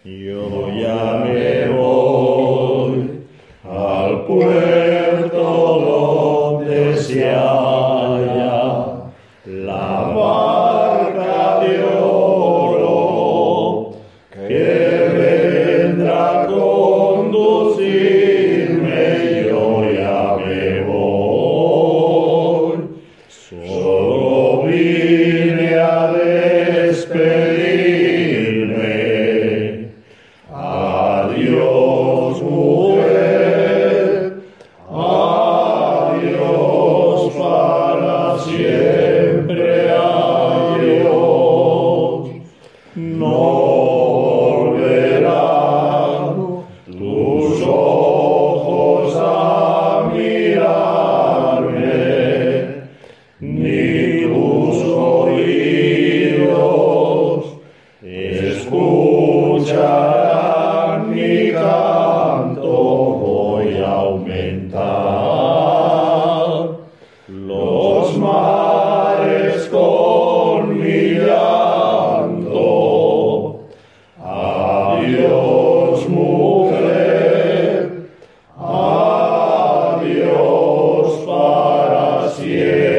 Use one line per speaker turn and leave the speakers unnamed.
Yo ya me voy al puerto donde se halla la barca de oro que vendrá a conducirme. Yo ya me voy, solo vine a despedirme. Adiós, mujer, adiós para siempre, adiós. No volverán tus ojos a mirarme, ni tus oídos escucharán mi canto. Voy a aumentar los mares con mi llanto. Adiós, mujer, adiós para siempre.